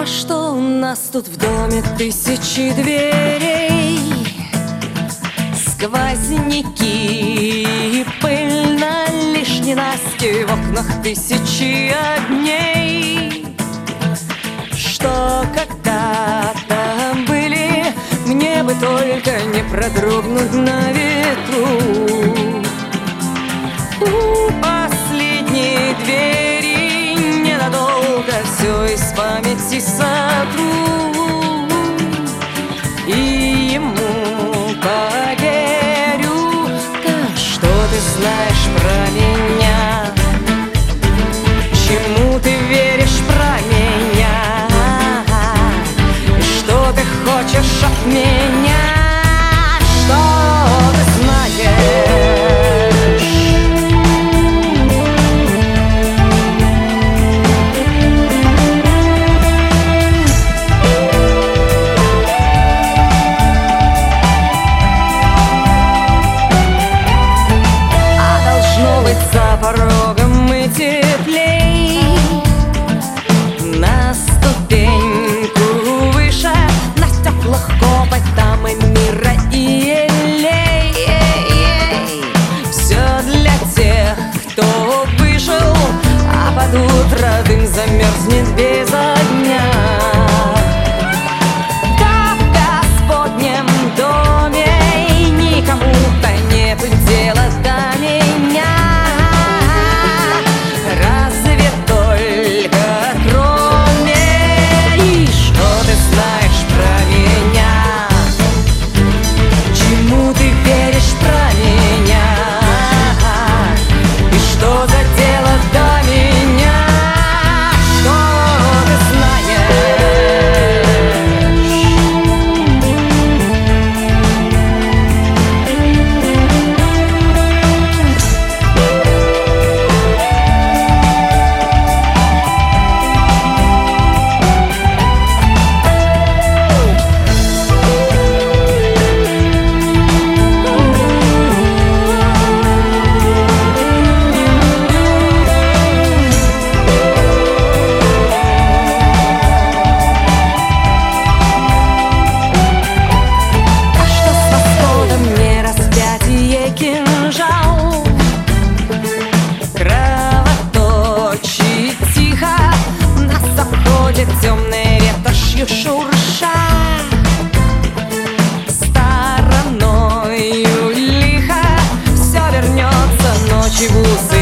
что у нас тут в доме тысячи дверей, сквозняки, пыльно лишь ненастье, в окнах тысячи огней, что когда-то были, мне бы только не продрогнуть на ветру. У последней двери ненадолго все из памяти сотру, и ему поверю. Да что ты знаешь про меня? Чему ты веришь про меня? И что ты хочешь от меня? Что ты знаешь? За порогом и теплей, на ступеньку выше, на теплых копотам и мира и елей. Все для тех, кто выжил, а под утро дым замерзнет без огня. Да в Господнем доме никому-то нету дела до меня. Темной ветошью шурша, стороною лихо все вернется ночью в